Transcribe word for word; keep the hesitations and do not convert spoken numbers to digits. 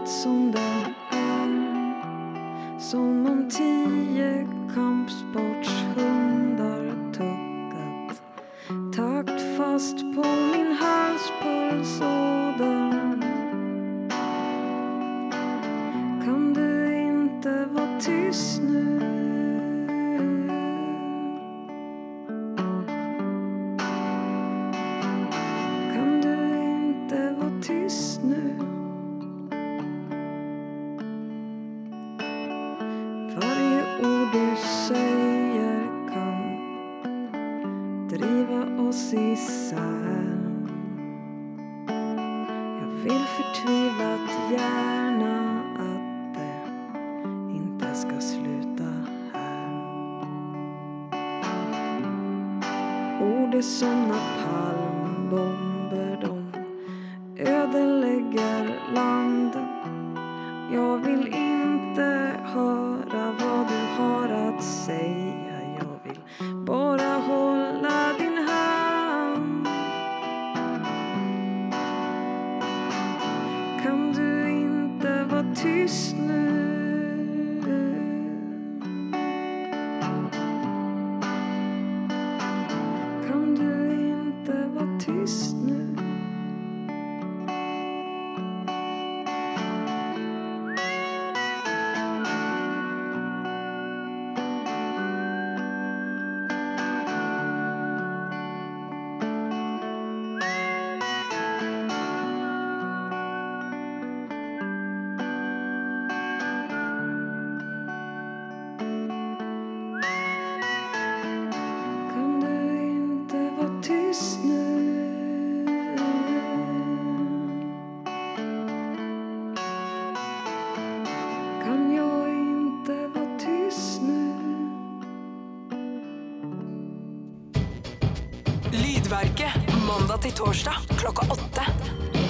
livet som det är. Som om tio kampsportshundar tuggat takt fast på min halspulsåder. Kan du inte vara tyst nu? Kan du inte vara tyst nu? Varje ord du säger kan driva oss isär. Jag vill förtvivlat gärna att det inte ska sluta här. Ord är som napalmbomber, de ödelägger land. Jag vill inte höra vad du har att säga. Jag vill bara hålla din hand. Kan du inte vara tyst nu? Kan du inte vara tyst nu? Kan du inte vara tyst nu? Kan jag inte vara tyst nu? Lydverket, måndag till torsdag klokka åtte.